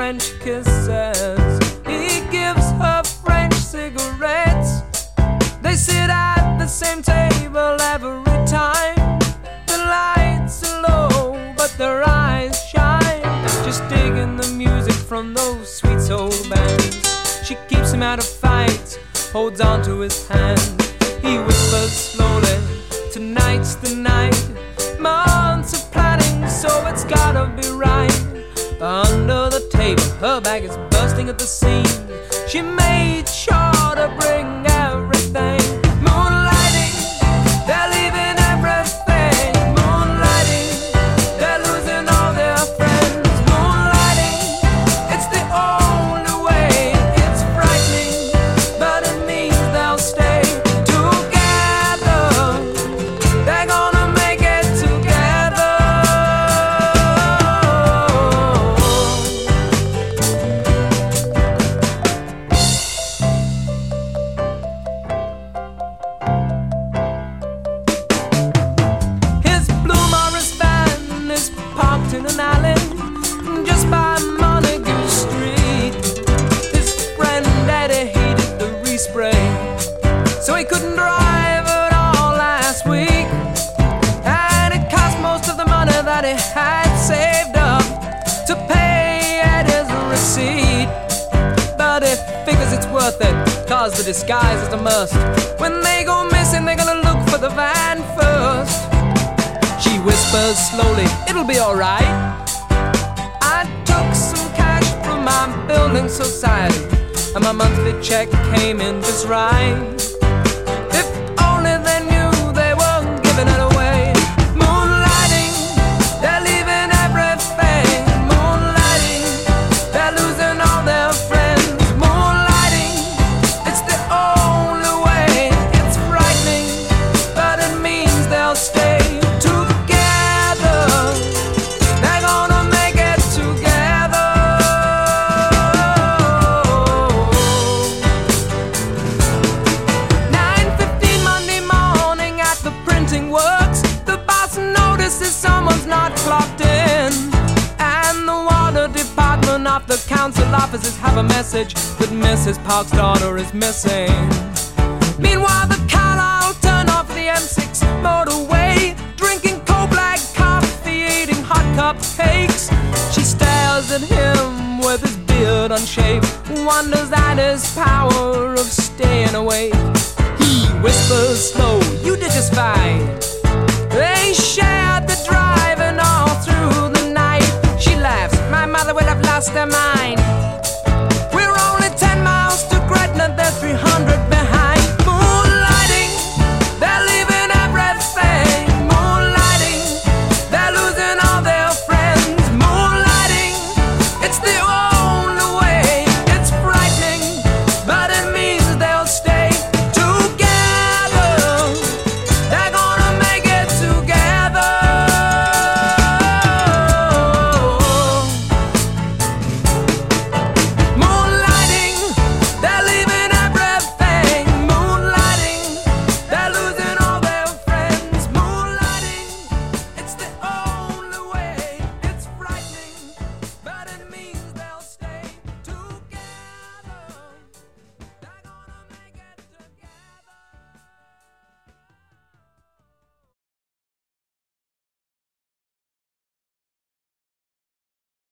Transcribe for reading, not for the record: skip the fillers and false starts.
French kisses. He gives her French cigarettes. They sit at the same table every time. The lights are low, but their eyes shine. Just digging the music from those sweet soul bands. She keeps him out of fights, holds on to his hand. He whispers slowly, tonight's the night. Months of planning, so it's gotta be right. Under the table, her bag is bursting at the seams. She made sure to bring everything. Moonlighting, they're leaving everything. Moonlighting, they're losing all their friends. Moonlighting, it's the only way. It's frightening, but it means they'll stay together. They're gonna make it together. His blue Morris van is parked in an alley just by Montague Street. His friend Eddie hated the respray, so he couldn't drive at all last week. And it cost most of the money that he had saved up to pay Eddie's receipt. But he figures it's worth it, cause the disguise is a must. When they go missing, they're gonna look for the van first. She whispers slowly, it'll be alright. I took some cash from my building society, and my monthly check came in just right. If only they knew they were giving it away. Moonlighting, they're leaving everything. Moonlighting, they're losing all their friends. Moonlighting, it's the only way. It's frightening, but it means they'll stay together. They're gonna make it together. 9:15 Monday morning at the printing works. The boss notices someone's not clocked in, and the water department of the council offices have a message that Mrs. Park's daughter is missing. Meanwhile, the Carlisle turn off the M6 motorway, drinking cold black coffee, eating hot cupcakes. She stares at him with his beard unshaved, wonders at his power of staying awake. He whispers slow, you did just fine. They shared the drive and all through the night. She laughs, my mother would have lost her mind.